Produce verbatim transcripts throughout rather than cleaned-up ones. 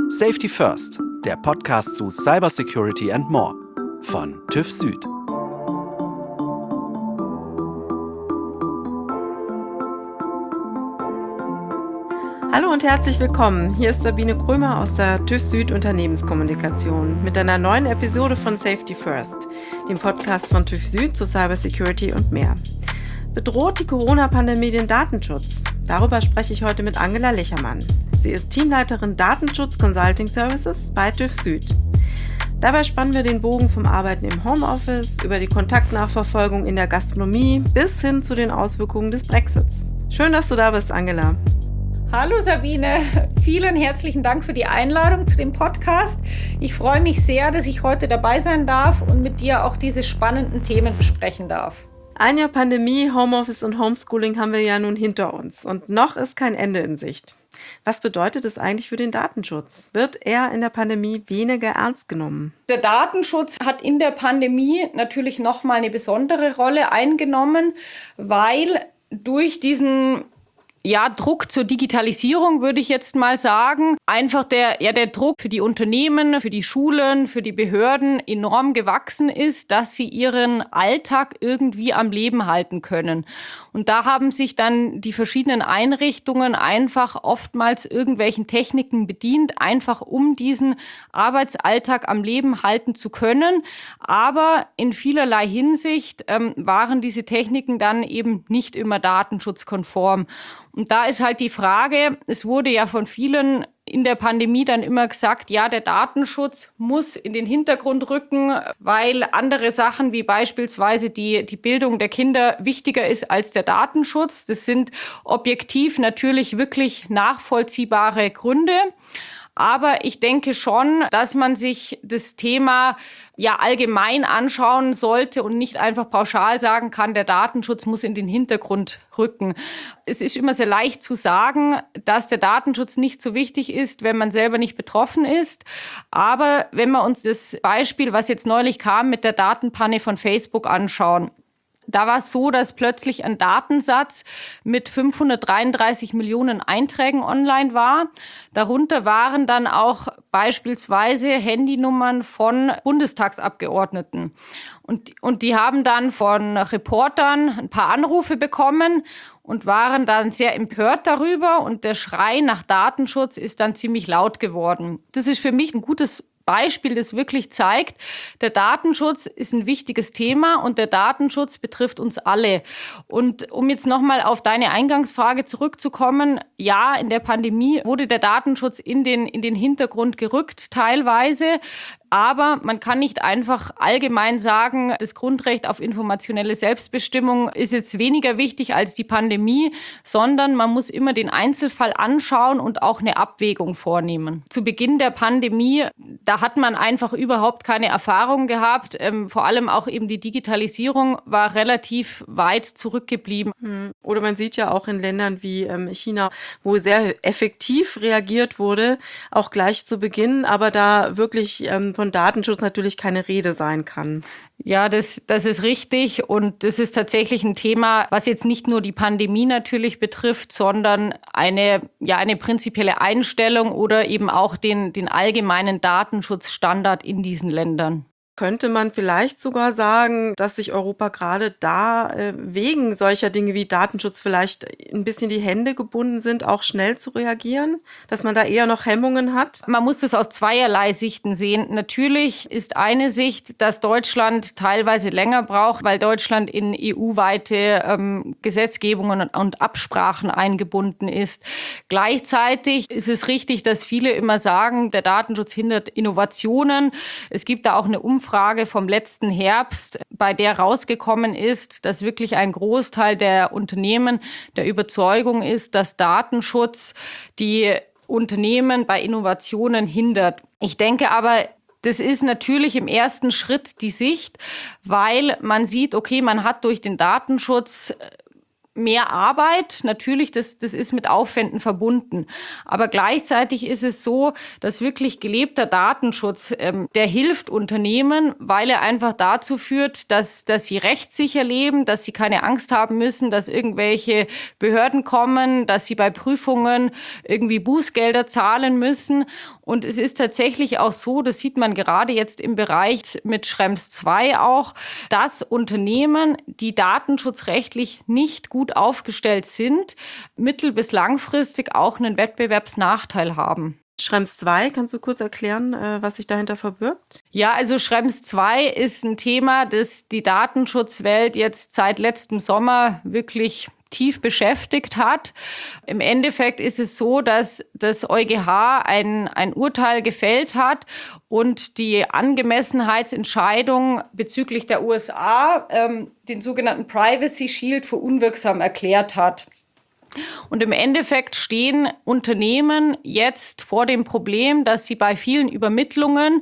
Safety First, der Podcast zu Cybersecurity and More von TÜV Süd. Hallo und herzlich willkommen. Hier ist Sabine Krömer aus der TÜV Süd Unternehmenskommunikation mit einer neuen Episode von Safety First, dem Podcast von TÜV Süd zu Cybersecurity und mehr. Bedroht die Corona-Pandemie den Datenschutz? Darüber spreche ich heute mit Angela Lichermann. Sie ist Teamleiterin Datenschutz Consulting Services bei TÜV Süd. Dabei spannen wir den Bogen vom Arbeiten im Homeoffice über die Kontaktnachverfolgung in der Gastronomie bis hin zu den Auswirkungen des Brexits. Schön, dass du da bist, Angela. Hallo Sabine, vielen herzlichen Dank für die Einladung zu dem Podcast. Ich freue mich sehr, dass ich heute dabei sein darf und mit dir auch diese spannenden Themen besprechen darf. Ein Jahr Pandemie, Homeoffice und Homeschooling haben wir ja nun hinter uns und noch ist kein Ende in Sicht. Was bedeutet es eigentlich für den Datenschutz? Wird er in der Pandemie weniger ernst genommen? Der Datenschutz hat in der Pandemie natürlich nochmal eine besondere Rolle eingenommen, weil durch diesen Ja, Druck zur Digitalisierung, würde ich jetzt mal sagen. Einfach der, ja, der Druck für die Unternehmen, für die Schulen, für die Behörden enorm gewachsen ist, dass sie ihren Alltag irgendwie am Leben halten können. Und da haben sich dann die verschiedenen Einrichtungen einfach oftmals irgendwelchen Techniken bedient, einfach um diesen Arbeitsalltag am Leben halten zu können. Aber in vielerlei Hinsicht ähm, waren diese Techniken dann eben nicht immer datenschutzkonform. Und da ist halt die Frage, es wurde ja von vielen in der Pandemie dann immer gesagt, ja, der Datenschutz muss in den Hintergrund rücken, weil andere Sachen wie beispielsweise die, die Bildung der Kinder wichtiger ist als der Datenschutz. Das sind objektiv natürlich wirklich nachvollziehbare Gründe. Aber ich denke schon, dass man sich das Thema ja allgemein anschauen sollte und nicht einfach pauschal sagen kann, der Datenschutz muss in den Hintergrund rücken. Es ist immer sehr leicht zu sagen, dass der Datenschutz nicht so wichtig ist, wenn man selber nicht betroffen ist. Aber wenn wir uns das Beispiel, was jetzt neulich kam, mit der Datenpanne von Facebook anschauen, da war es so, dass plötzlich ein Datensatz mit fünfhundertdreiunddreißig Millionen Einträgen online war. Darunter waren dann auch beispielsweise Handynummern von Bundestagsabgeordneten. Und, und die haben dann von Reportern ein paar Anrufe bekommen und waren dann sehr empört darüber. Und der Schrei nach Datenschutz ist dann ziemlich laut geworden. Das ist für mich ein gutes Beispiel, das wirklich zeigt, der Datenschutz ist ein wichtiges Thema und der Datenschutz betrifft uns alle. Und um jetzt nochmal auf deine Eingangsfrage zurückzukommen, ja, in der Pandemie wurde der Datenschutz in den, in den Hintergrund gerückt teilweise. Aber man kann nicht einfach allgemein sagen, das Grundrecht auf informationelle Selbstbestimmung ist jetzt weniger wichtig als die Pandemie, sondern man muss immer den Einzelfall anschauen und auch eine Abwägung vornehmen. Zu Beginn der Pandemie, da hat man einfach überhaupt keine Erfahrung gehabt. Ähm, vor allem auch eben die Digitalisierung war relativ weit zurückgeblieben. Oder man sieht ja auch in Ländern wie ähm, China, wo sehr effektiv reagiert wurde, auch gleich zu Beginn, aber da wirklich ähm, von Datenschutz natürlich keine Rede sein kann. Ja, das, das ist richtig und das ist tatsächlich ein Thema, was jetzt nicht nur die Pandemie natürlich betrifft, sondern eine, ja, eine prinzipielle Einstellung oder eben auch den, den allgemeinen Datenschutzstandard in diesen Ländern. Könnte man vielleicht sogar sagen, dass sich Europa gerade da äh, wegen solcher Dinge wie Datenschutz vielleicht ein bisschen die Hände gebunden sind, auch schnell zu reagieren? Dass man da eher noch Hemmungen hat? Man muss das aus zweierlei Sichten sehen. Natürlich ist eine Sicht, dass Deutschland teilweise länger braucht, weil Deutschland in E U-weite ähm, Gesetzgebungen und Absprachen eingebunden ist. Gleichzeitig ist es richtig, dass viele immer sagen, der Datenschutz hindert Innovationen. Es gibt da auch eine Umfrage Umfrage vom letzten Herbst, bei der rausgekommen ist, dass wirklich ein Großteil der Unternehmen der Überzeugung ist, dass Datenschutz die Unternehmen bei Innovationen hindert. Ich denke aber, das ist natürlich im ersten Schritt die Sicht, weil man sieht, okay, man hat durch den Datenschutz mehr Arbeit. Natürlich, das, das ist mit Aufwänden verbunden. Aber gleichzeitig ist es so, dass wirklich gelebter Datenschutz, ähm, der hilft Unternehmen, weil er einfach dazu führt, dass, dass sie rechtssicher leben, dass sie keine Angst haben müssen, dass irgendwelche Behörden kommen, dass sie bei Prüfungen irgendwie Bußgelder zahlen müssen. Und es ist tatsächlich auch so, das sieht man gerade jetzt im Bereich mit Schrems zwei auch, dass Unternehmen, die datenschutzrechtlich nicht gut aufgestellt sind, mittel- bis langfristig auch einen Wettbewerbsnachteil haben. Schrems zwei, kannst du kurz erklären, was sich dahinter verbirgt? Ja, also Schrems zwei ist ein Thema, das die Datenschutzwelt jetzt seit letztem Sommer wirklich tief beschäftigt hat. Im Endeffekt ist es so, dass das EuGH ein, ein Urteil gefällt hat und die Angemessenheitsentscheidung bezüglich der U S A, ähm, den sogenannten Privacy Shield, für unwirksam erklärt hat. Und im Endeffekt stehen Unternehmen jetzt vor dem Problem, dass sie bei vielen Übermittlungen,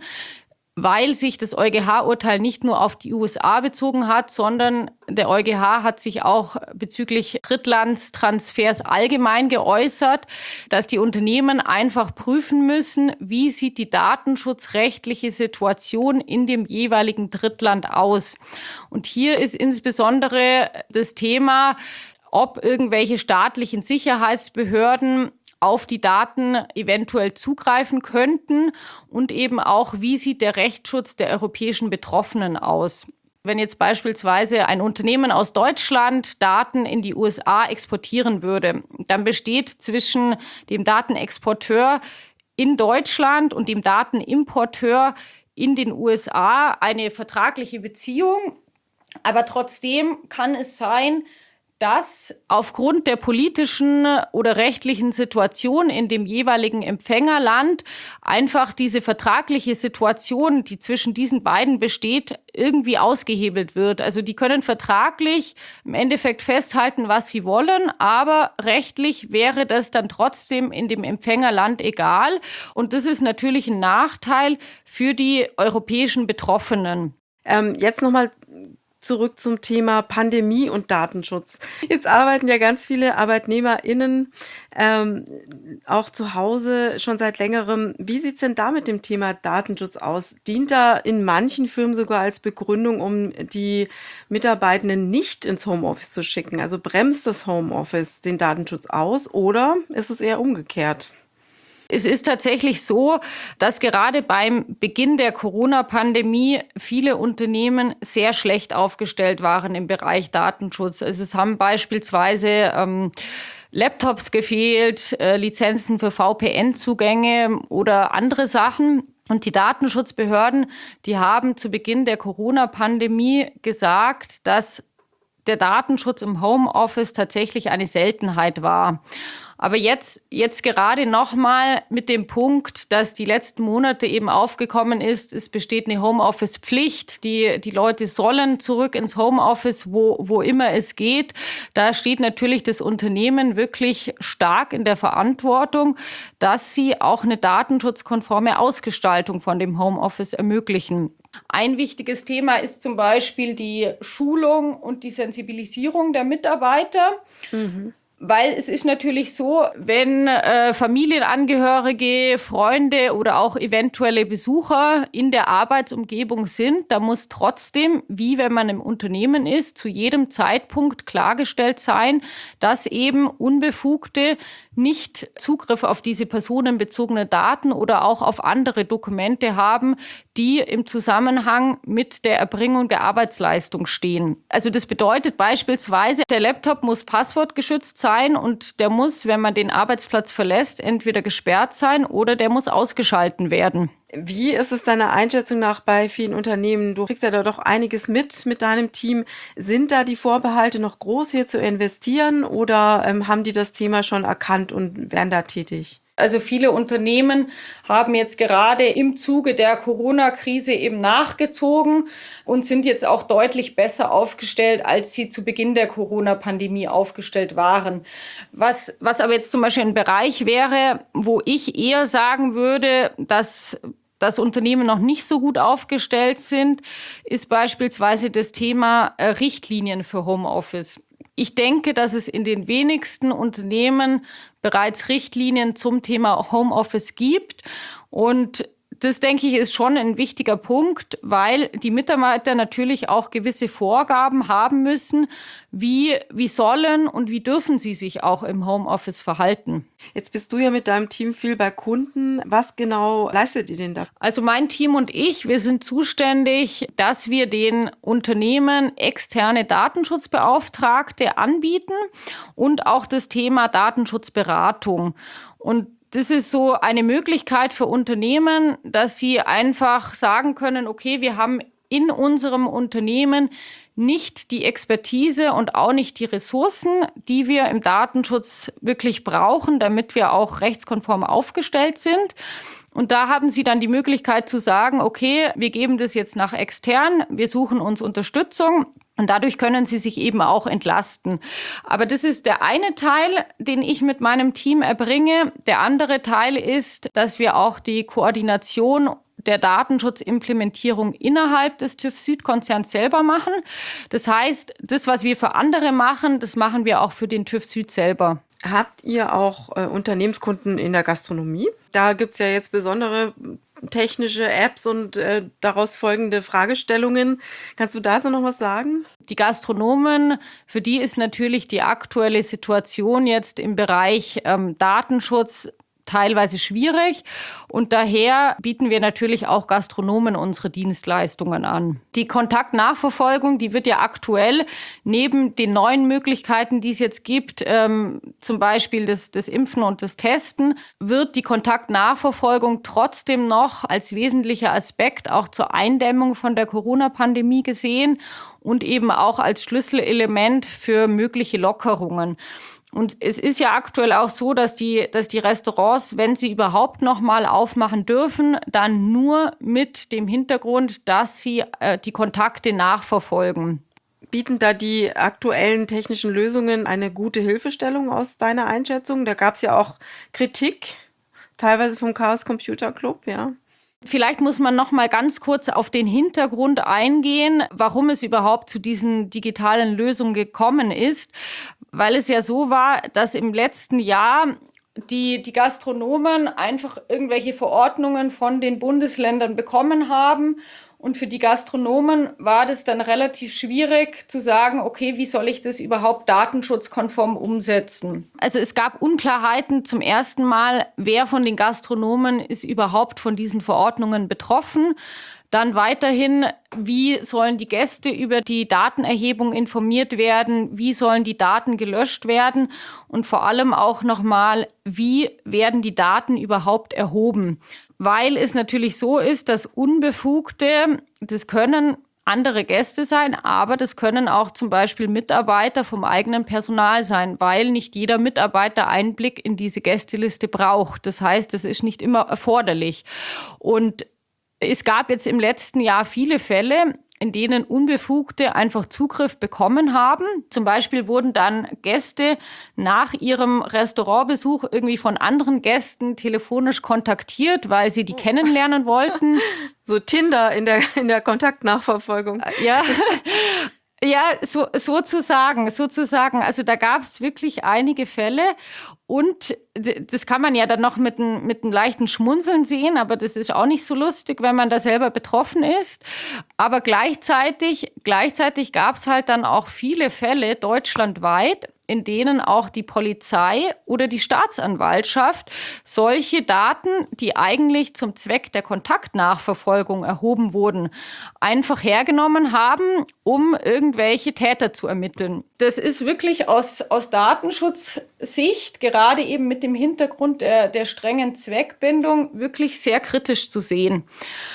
weil sich das EuGH-Urteil nicht nur auf die U S A bezogen hat, sondern der EuGH hat sich auch bezüglich Drittlandstransfers allgemein geäußert, dass die Unternehmen einfach prüfen müssen, wie sieht die datenschutzrechtliche Situation in dem jeweiligen Drittland aus. Und hier ist insbesondere das Thema, ob irgendwelche staatlichen Sicherheitsbehörden auf die Daten eventuell zugreifen könnten und eben auch, wie sieht der Rechtsschutz der europäischen Betroffenen aus. Wenn jetzt beispielsweise ein Unternehmen aus Deutschland Daten in die U S A exportieren würde, dann besteht zwischen dem Datenexporteur in Deutschland und dem Datenimporteur in den U S A eine vertragliche Beziehung. Aber trotzdem kann es sein, dass aufgrund der politischen oder rechtlichen Situation in dem jeweiligen Empfängerland einfach diese vertragliche Situation, die zwischen diesen beiden besteht, irgendwie ausgehebelt wird. Also die können vertraglich im Endeffekt festhalten, was sie wollen, aber rechtlich wäre das dann trotzdem in dem Empfängerland egal. Und das ist natürlich ein Nachteil für die europäischen Betroffenen. Ähm, jetzt nochmal zurück zum Thema Pandemie und Datenschutz. Jetzt arbeiten ja ganz viele ArbeitnehmerInnen ähm, auch zu Hause schon seit längerem. Wie sieht es denn da mit dem Thema Datenschutz aus? Dient da in manchen Firmen sogar als Begründung, um die Mitarbeitenden nicht ins Homeoffice zu schicken? Also bremst das Homeoffice den Datenschutz aus oder ist es eher umgekehrt? Es ist tatsächlich so, dass gerade beim Beginn der Corona-Pandemie viele Unternehmen sehr schlecht aufgestellt waren im Bereich Datenschutz. Also es haben beispielsweise ähm, Laptops gefehlt, äh, Lizenzen für V P N-Zugänge oder andere Sachen. Und die Datenschutzbehörden, die haben zu Beginn der Corona-Pandemie gesagt, dass der Datenschutz im Homeoffice tatsächlich eine Seltenheit war. Aber jetzt, jetzt gerade nochmal mit dem Punkt, dass die letzten Monate eben aufgekommen ist, es besteht eine Homeoffice-Pflicht. Die, die Leute sollen zurück ins Homeoffice, wo, wo immer es geht. Da steht natürlich das Unternehmen wirklich stark in der Verantwortung, dass sie auch eine datenschutzkonforme Ausgestaltung von dem Homeoffice ermöglichen. Ein wichtiges Thema ist zum Beispiel die Schulung und die Sensibilisierung der Mitarbeiter. Mhm. Weil es ist natürlich so, wenn äh, Familienangehörige, Freunde oder auch eventuelle Besucher in der Arbeitsumgebung sind, da muss trotzdem, wie wenn man im Unternehmen ist, zu jedem Zeitpunkt klargestellt sein, dass eben Unbefugte nicht Zugriff auf diese personenbezogenen Daten oder auch auf andere Dokumente haben, die im Zusammenhang mit der Erbringung der Arbeitsleistung stehen. Also das bedeutet beispielsweise, der Laptop muss passwortgeschützt sein und der muss, wenn man den Arbeitsplatz verlässt, entweder gesperrt sein oder der muss ausgeschalten werden. Wie ist es deiner Einschätzung nach bei vielen Unternehmen? Du kriegst ja da doch einiges mit mit deinem Team. Sind da die Vorbehalte noch groß, hier zu investieren oder ähm, haben die das Thema schon erkannt und werden da tätig? Also viele Unternehmen haben jetzt gerade im Zuge der Corona-Krise eben nachgezogen und sind jetzt auch deutlich besser aufgestellt, als sie zu Beginn der Corona-Pandemie aufgestellt waren. Was, was aber jetzt zum Beispiel ein Bereich wäre, wo ich eher sagen würde, dass dass Unternehmen noch nicht so gut aufgestellt sind, ist beispielsweise das Thema Richtlinien für Homeoffice. Ich denke, dass es in den wenigsten Unternehmen bereits Richtlinien zum Thema Homeoffice gibt. Und das, denke ich, ist schon ein wichtiger Punkt, weil die Mitarbeiter natürlich auch gewisse Vorgaben haben müssen, wie, wie sollen und wie dürfen sie sich auch im Homeoffice verhalten. Jetzt bist du ja mit deinem Team viel bei Kunden. Was genau leistet ihr denn da? Also mein Team und ich, wir sind zuständig, dass wir den Unternehmen externe Datenschutzbeauftragte anbieten und auch das Thema Datenschutzberatung. Und das ist so eine Möglichkeit für Unternehmen, dass sie einfach sagen können, okay, wir haben in unserem Unternehmen nicht die Expertise und auch nicht die Ressourcen, die wir im Datenschutz wirklich brauchen, damit wir auch rechtskonform aufgestellt sind. Und da haben sie dann die Möglichkeit zu sagen, okay, wir geben das jetzt nach extern, wir suchen uns Unterstützung. Und dadurch können sie sich eben auch entlasten. Aber das ist der eine Teil, den ich mit meinem Team erbringe. Der andere Teil ist, dass wir auch die Koordination der Datenschutzimplementierung innerhalb des TÜV Süd-Konzerns selber machen. Das heißt, das, was wir für andere machen, das machen wir auch für den TÜV Süd selber. Habt ihr auch äh, Unternehmenskunden in der Gastronomie? Da gibt es ja jetzt besondere technische Apps und äh, daraus folgende Fragestellungen. Kannst du dazu noch was sagen? Die Gastronomen, für die ist natürlich die aktuelle Situation jetzt im Bereich ähm, Datenschutz teilweise schwierig und daher bieten wir natürlich auch Gastronomen unsere Dienstleistungen an. Die Kontaktnachverfolgung, die wird ja aktuell neben den neuen Möglichkeiten, die es jetzt gibt, ähm, zum Beispiel das, das Impfen und das Testen, wird die Kontaktnachverfolgung trotzdem noch als wesentlicher Aspekt auch zur Eindämmung von der Corona-Pandemie gesehen und eben auch als Schlüsselelement für mögliche Lockerungen. Und es ist ja aktuell auch so, dass die, dass die Restaurants, wenn sie überhaupt noch mal aufmachen dürfen, dann nur mit dem Hintergrund, dass sie äh, die Kontakte nachverfolgen. Bieten da die aktuellen technischen Lösungen eine gute Hilfestellung aus deiner Einschätzung? Da gab es ja auch Kritik, teilweise vom Chaos Computer Club, ja. Vielleicht muss man noch mal ganz kurz auf den Hintergrund eingehen, warum es überhaupt zu diesen digitalen Lösungen gekommen ist. Weil es ja so war, dass im letzten Jahr die, die Gastronomen einfach irgendwelche Verordnungen von den Bundesländern bekommen haben. Und für die Gastronomen war das dann relativ schwierig zu sagen, okay, wie soll ich das überhaupt datenschutzkonform umsetzen? Also es gab Unklarheiten zum ersten Mal, wer von den Gastronomen ist überhaupt von diesen Verordnungen betroffen. Dann weiterhin, wie sollen die Gäste über die Datenerhebung informiert werden? Wie sollen die Daten gelöscht werden? Und vor allem auch nochmal, wie werden die Daten überhaupt erhoben? Weil es natürlich so ist, dass Unbefugte, das können andere Gäste sein, aber das können auch zum Beispiel Mitarbeiter vom eigenen Personal sein, weil nicht jeder Mitarbeiter Einblick in diese Gästeliste braucht. Das heißt, es ist nicht immer erforderlich. Und es gab jetzt im letzten Jahr viele Fälle, in denen Unbefugte einfach Zugriff bekommen haben. Zum Beispiel wurden dann Gäste nach ihrem Restaurantbesuch irgendwie von anderen Gästen telefonisch kontaktiert, weil sie die kennenlernen wollten. So Tinder in der, in der Kontaktnachverfolgung. Ja. Ja, so, sozusagen, sozusagen. Also da gab es wirklich einige Fälle und das kann man ja dann noch mit einem mit einem leichten Schmunzeln sehen, aber das ist auch nicht so lustig, wenn man da selber betroffen ist. Aber gleichzeitig, gleichzeitig gab es halt dann auch viele Fälle deutschlandweit, in denen auch die Polizei oder die Staatsanwaltschaft solche Daten, die eigentlich zum Zweck der Kontaktnachverfolgung erhoben wurden, einfach hergenommen haben, um irgendwelche Täter zu ermitteln. Das ist wirklich aus, aus Datenschutzsicht, gerade eben mit dem Hintergrund der, der strengen Zweckbindung, wirklich sehr kritisch zu sehen.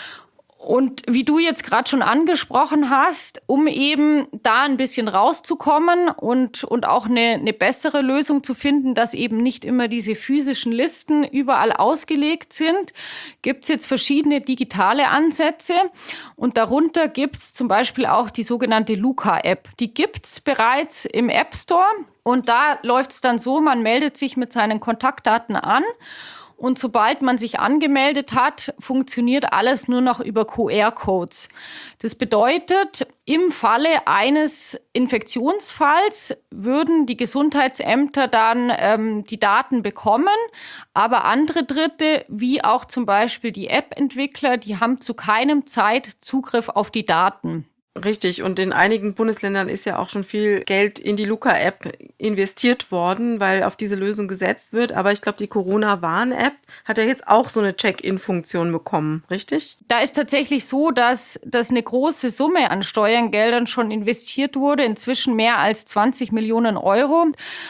Und wie du jetzt gerade schon angesprochen hast, um eben da ein bisschen rauszukommen und, und auch eine, eine bessere Lösung zu finden, dass eben nicht immer diese physischen Listen überall ausgelegt sind, gibt es jetzt verschiedene digitale Ansätze. Und darunter gibt es zum Beispiel auch die sogenannte Luca-App. Die gibt es bereits im App Store. Und da läuft es dann so, man meldet sich mit seinen Kontaktdaten an. Und sobald man sich angemeldet hat, funktioniert alles nur noch über Q R-Codes. Das bedeutet, im Falle eines Infektionsfalls würden die Gesundheitsämter dann ähm, die Daten bekommen, aber andere Dritte, wie auch zum Beispiel die App-Entwickler, die haben zu keinem Zeit Zugriff auf die Daten. Richtig, und in einigen Bundesländern ist ja auch schon viel Geld in die Luca-App investiert worden, weil auf diese Lösung gesetzt wird. Aber ich glaube, die Corona-Warn-App hat ja jetzt auch so eine Check-in-Funktion bekommen, richtig? Da ist tatsächlich so, dass, dass eine große Summe an Steuergeldern schon investiert wurde, inzwischen mehr als zwanzig Millionen Euro.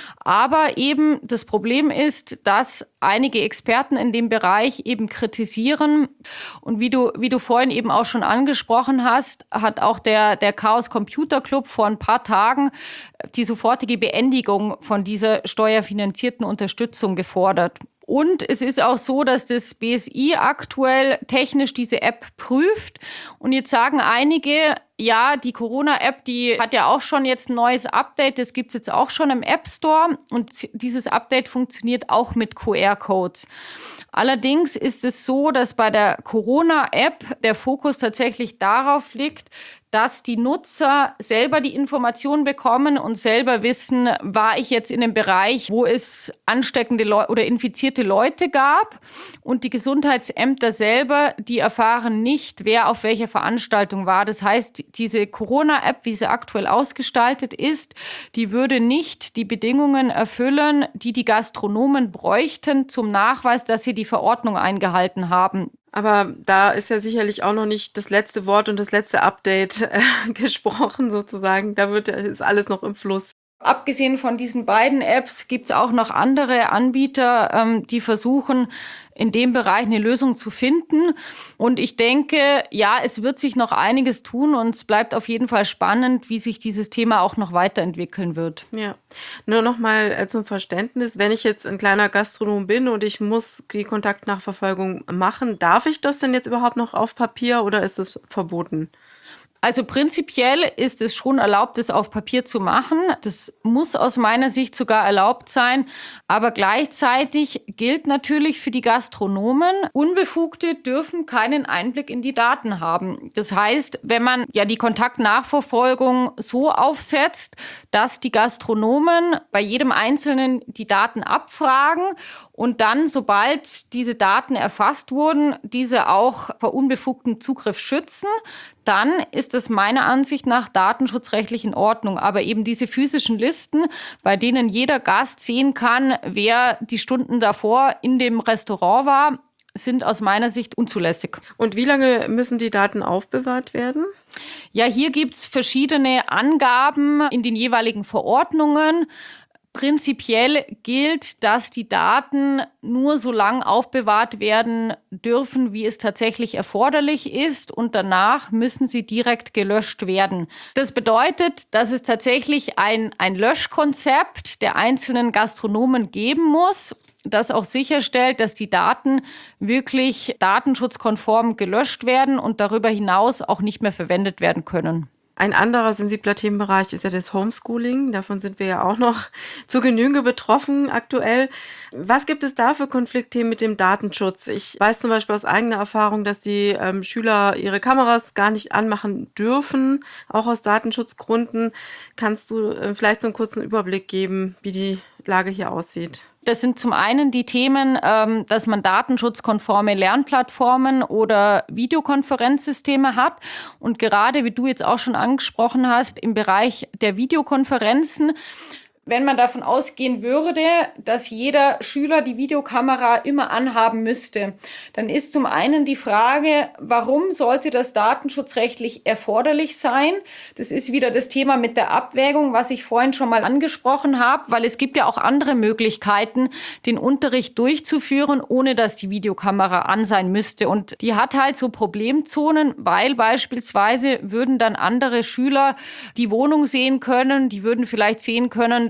Aber eben das Problem ist, dass einige Experten in dem Bereich eben kritisieren. Und wie du, wie du vorhin eben auch schon angesprochen hast, hat auch der, der Chaos Computer Club vor ein paar Tagen die sofortige Beendigung von dieser steuerfinanzierten Unterstützung gefordert. Und es ist auch so, dass das B S I aktuell technisch diese App prüft. Und jetzt sagen einige, ja, die Corona-App, die hat ja auch schon jetzt ein neues Update. Das gibt es jetzt auch schon im App Store. Und dieses Update funktioniert auch mit Q R-Codes. Allerdings ist es so, dass bei der Corona-App der Fokus tatsächlich darauf liegt, dass die Nutzer selber die Informationen bekommen und selber wissen, war ich jetzt in einem Bereich, wo es ansteckende Leu- oder infizierte Leute gab. Und die Gesundheitsämter selber, die erfahren nicht, wer auf welcher Veranstaltung war. Das heißt, diese Corona-App, wie sie aktuell ausgestaltet ist, die würde nicht die Bedingungen erfüllen, die die Gastronomen bräuchten zum Nachweis, dass sie die Verordnung eingehalten haben. Aber da ist ja sicherlich auch noch nicht das letzte Wort und das letzte Update äh, gesprochen sozusagen. Da wird, ist alles noch im Fluss. Abgesehen von diesen beiden Apps gibt es auch noch andere Anbieter, ähm, die versuchen, in dem Bereich eine Lösung zu finden. Und ich denke, ja, es wird sich noch einiges tun und es bleibt auf jeden Fall spannend, wie sich dieses Thema auch noch weiterentwickeln wird. Ja, nur noch mal äh, zum Verständnis, wenn ich jetzt ein kleiner Gastronom bin und ich muss die Kontaktnachverfolgung machen, darf ich das denn jetzt überhaupt noch auf Papier oder ist es verboten? Also prinzipiell ist es schon erlaubt, das auf Papier zu machen. Das muss aus meiner Sicht sogar erlaubt sein. Aber gleichzeitig gilt natürlich für die Gastronomen, Unbefugte dürfen keinen Einblick in die Daten haben. Das heißt, wenn man ja die Kontaktnachverfolgung so aufsetzt, dass die Gastronomen bei jedem Einzelnen die Daten abfragen und dann, sobald diese Daten erfasst wurden, diese auch vor unbefugtem Zugriff schützen, dann ist es meiner Ansicht nach datenschutzrechtlich in Ordnung. Aber eben diese physischen Listen, bei denen jeder Gast sehen kann, wer die Stunden davor in dem Restaurant war, sind aus meiner Sicht unzulässig. Und wie lange müssen die Daten aufbewahrt werden? Ja, hier gibt es verschiedene Angaben in den jeweiligen Verordnungen. Prinzipiell gilt, dass die Daten nur so lang aufbewahrt werden dürfen, wie es tatsächlich erforderlich ist, und danach müssen sie direkt gelöscht werden. Das bedeutet, dass es tatsächlich ein, ein Löschkonzept der einzelnen Gastronomen geben muss, das auch sicherstellt, dass die Daten wirklich datenschutzkonform gelöscht werden und darüber hinaus auch nicht mehr verwendet werden können. Ein anderer sensibler Themenbereich ist ja das Homeschooling. Davon sind wir ja auch noch zu Genüge betroffen aktuell. Was gibt es da für Konfliktthemen mit dem Datenschutz? Ich weiß zum Beispiel aus eigener Erfahrung, dass die ähm, Schüler ihre Kameras gar nicht anmachen dürfen, auch aus Datenschutzgründen. Kannst du äh, vielleicht so einen kurzen Überblick geben, wie die Lage hier aussieht? Das sind zum einen die Themen, ähm, dass man datenschutzkonforme Lernplattformen oder Videokonferenzsysteme hat. Und gerade, wie du jetzt auch schon angesprochen hast, im Bereich der Videokonferenzen, wenn man davon ausgehen würde, dass jeder Schüler die Videokamera immer anhaben müsste, dann ist zum einen die Frage, warum sollte das datenschutzrechtlich erforderlich sein? Das ist wieder das Thema mit der Abwägung, was ich vorhin schon mal angesprochen habe, weil es gibt ja auch andere Möglichkeiten, den Unterricht durchzuführen, ohne dass die Videokamera an sein müsste. Und die hat halt so Problemzonen, weil beispielsweise würden dann andere Schüler die Wohnung sehen können, die würden vielleicht sehen können, dass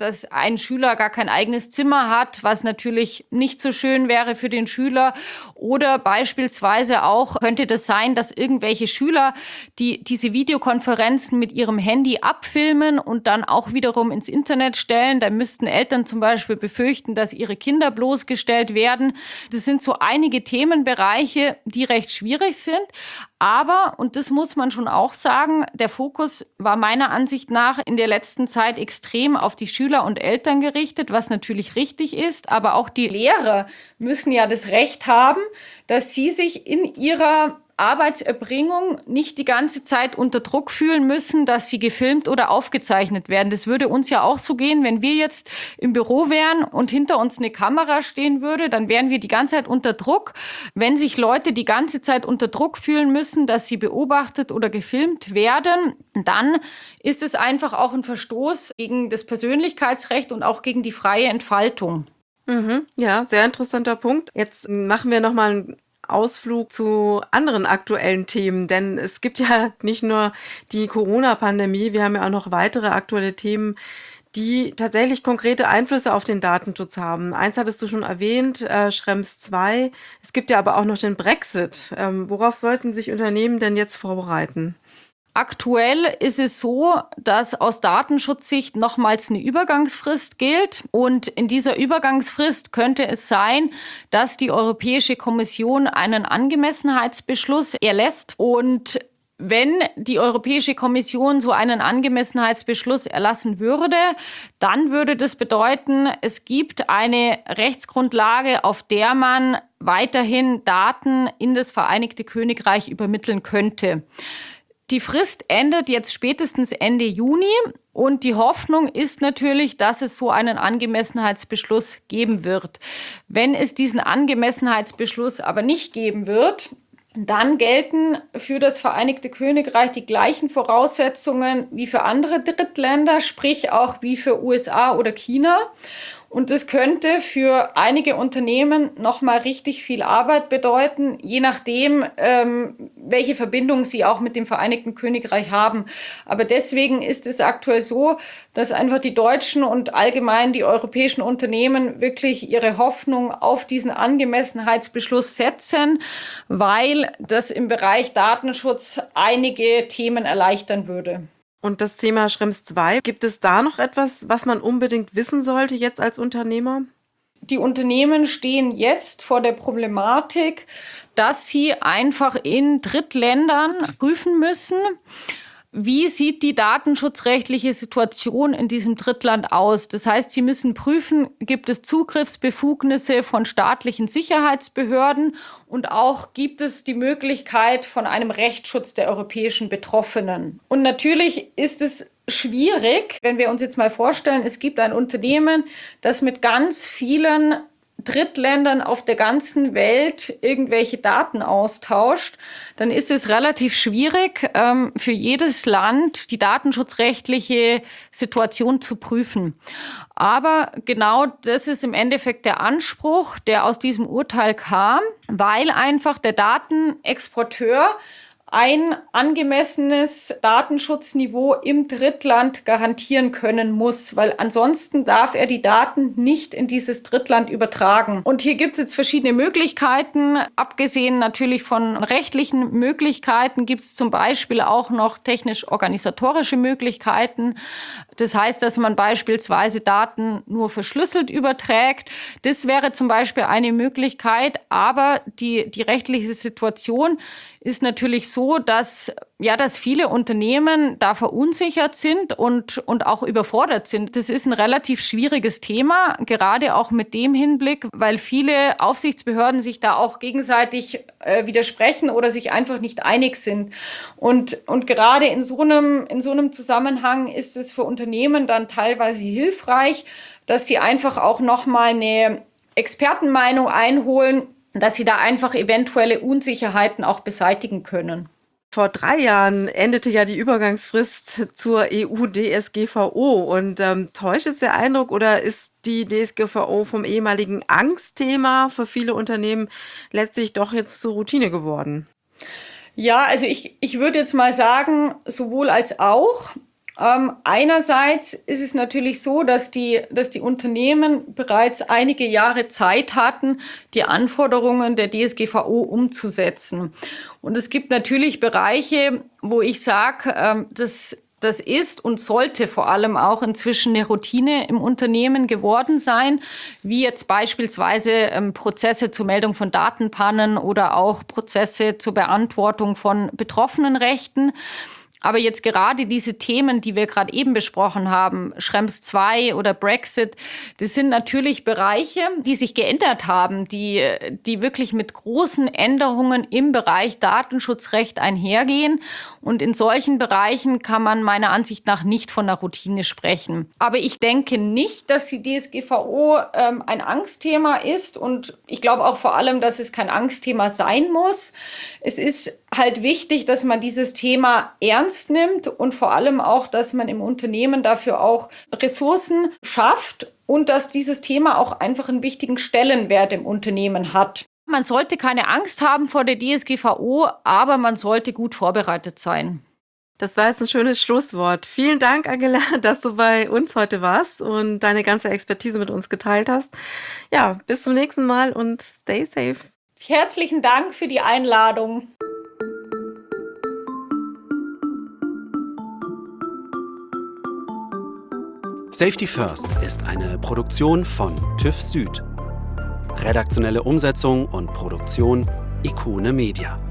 dass ein Schüler gar kein eigenes Zimmer hat, was natürlich nicht so schön wäre für den Schüler. Oder beispielsweise auch könnte das sein, dass irgendwelche Schüler, die diese Videokonferenzen mit ihrem Handy abfilmen und dann auch wiederum ins Internet stellen. Da müssten Eltern zum Beispiel befürchten, dass ihre Kinder bloßgestellt werden. Das sind so einige Themenbereiche, die recht schwierig sind. Aber, und das muss man schon auch sagen, der Fokus war meiner Ansicht nach in der letzten Zeit extrem auf die Schüler und Eltern gerichtet, was natürlich richtig ist. Aber auch die Lehrer müssen ja das Recht haben, dass sie sich in ihrer Arbeitserbringung nicht die ganze Zeit unter Druck fühlen müssen, dass sie gefilmt oder aufgezeichnet werden. Das würde uns ja auch so gehen, wenn wir jetzt im Büro wären und hinter uns eine Kamera stehen würde, dann wären wir die ganze Zeit unter Druck. Wenn sich Leute die ganze Zeit unter Druck fühlen müssen, dass sie beobachtet oder gefilmt werden, dann ist es einfach auch ein Verstoß gegen das Persönlichkeitsrecht und auch gegen die freie Entfaltung. Mhm. Ja, sehr interessanter Punkt. Jetzt machen wir nochmal einen Ausflug zu anderen aktuellen Themen, denn es gibt ja nicht nur die Corona-Pandemie, wir haben ja auch noch weitere aktuelle Themen, die tatsächlich konkrete Einflüsse auf den Datenschutz haben. Eins hattest du schon erwähnt, äh, Schrems zwei. Es gibt ja aber auch noch den Brexit. Ähm, worauf sollten sich Unternehmen denn jetzt vorbereiten? Aktuell ist es so, dass aus Datenschutzsicht nochmals eine Übergangsfrist gilt. Und in dieser Übergangsfrist könnte es sein, dass die Europäische Kommission einen Angemessenheitsbeschluss erlässt. Und wenn die Europäische Kommission so einen Angemessenheitsbeschluss erlassen würde, dann würde das bedeuten, es gibt eine Rechtsgrundlage, auf der man weiterhin Daten in das Vereinigte Königreich übermitteln könnte. Die Frist endet jetzt spätestens Ende Juni und die Hoffnung ist natürlich, dass es so einen Angemessenheitsbeschluss geben wird. Wenn es diesen Angemessenheitsbeschluss aber nicht geben wird, dann gelten für das Vereinigte Königreich die gleichen Voraussetzungen wie für andere Drittländer, sprich auch wie für U S A oder China. Und das könnte für einige Unternehmen nochmal richtig viel Arbeit bedeuten, je nachdem, ähm, welche Verbindung sie auch mit dem Vereinigten Königreich haben. Aber deswegen ist es aktuell so, dass einfach die deutschen und allgemein die europäischen Unternehmen wirklich ihre Hoffnung auf diesen Angemessenheitsbeschluss setzen, weil das im Bereich Datenschutz einige Themen erleichtern würde. Und das Thema Schrems zwei, gibt es da noch etwas, was man unbedingt wissen sollte jetzt als Unternehmer? Die Unternehmen stehen jetzt vor der Problematik, dass sie einfach in Drittländern prüfen müssen, wie sieht die datenschutzrechtliche Situation in diesem Drittland aus? Das heißt, sie müssen prüfen, gibt es Zugriffsbefugnisse von staatlichen Sicherheitsbehörden und auch gibt es die Möglichkeit von einem Rechtsschutz der europäischen Betroffenen. Und natürlich ist es schwierig, wenn wir uns jetzt mal vorstellen, es gibt ein Unternehmen, das mit ganz vielen Drittländern auf der ganzen Welt irgendwelche Daten austauscht, dann ist es relativ schwierig, ähm, für jedes Land die datenschutzrechtliche Situation zu prüfen. Aber genau das ist im Endeffekt der Anspruch, der aus diesem Urteil kam, weil einfach der Datenexporteur ein angemessenes Datenschutzniveau im Drittland garantieren können muss, weil ansonsten darf er die Daten nicht in dieses Drittland übertragen. Und hier gibt es jetzt verschiedene Möglichkeiten. Abgesehen natürlich von rechtlichen Möglichkeiten gibt es zum Beispiel auch noch technisch-organisatorische Möglichkeiten. Das heißt, dass man beispielsweise Daten nur verschlüsselt überträgt. Das wäre zum Beispiel eine Möglichkeit, aber die, die rechtliche Situation ist natürlich so, dass, ja, dass viele Unternehmen da verunsichert sind und, und auch überfordert sind. Das ist ein relativ schwieriges Thema, gerade auch mit dem Hinblick, weil viele Aufsichtsbehörden sich da auch gegenseitig äh, widersprechen oder sich einfach nicht einig sind. Und, und gerade in so einem, in so einem Zusammenhang ist es für Unternehmen dann teilweise hilfreich, dass sie einfach auch nochmal eine Expertenmeinung einholen, dass sie da einfach eventuelle Unsicherheiten auch beseitigen können. Vor drei Jahren endete ja die Übergangsfrist zur E U-D S G V O. Und ähm, täuscht es der Eindruck oder ist die D S G V O vom ehemaligen Angstthema für viele Unternehmen letztlich doch jetzt zur Routine geworden? Ja, also ich, ich würde jetzt mal sagen, sowohl als auch. Ähm, einerseits ist es natürlich so, dass die, dass die Unternehmen bereits einige Jahre Zeit hatten, die Anforderungen der D S G V O umzusetzen. Und es gibt natürlich Bereiche, wo ich sage, ähm, dass das ist und sollte vor allem auch inzwischen eine Routine im Unternehmen geworden sein, wie jetzt beispielsweise ähm, Prozesse zur Meldung von Datenpannen oder auch Prozesse zur Beantwortung von Betroffenenrechten. Aber jetzt gerade diese Themen, die wir gerade eben besprochen haben, Schrems zwei oder Brexit, das sind natürlich Bereiche, die sich geändert haben, die, die wirklich mit großen Änderungen im Bereich Datenschutzrecht einhergehen. Und in solchen Bereichen kann man meiner Ansicht nach nicht von einer Routine sprechen. Aber ich denke nicht, dass die D S G V O ähm, ein Angstthema ist. Und ich glaube auch vor allem, dass es kein Angstthema sein muss. Es ist halt wichtig, dass man dieses Thema ernst nimmt und vor allem auch, dass man im Unternehmen dafür auch Ressourcen schafft und dass dieses Thema auch einfach einen wichtigen Stellenwert im Unternehmen hat. Man sollte keine Angst haben vor der D S G V O, aber man sollte gut vorbereitet sein. Das war jetzt ein schönes Schlusswort. Vielen Dank, Angela, dass du bei uns heute warst und deine ganze Expertise mit uns geteilt hast. Ja, bis zum nächsten Mal und stay safe. Herzlichen Dank für die Einladung. Safety First ist eine Produktion von TÜV Süd. Redaktionelle Umsetzung und Produktion Ikone Media.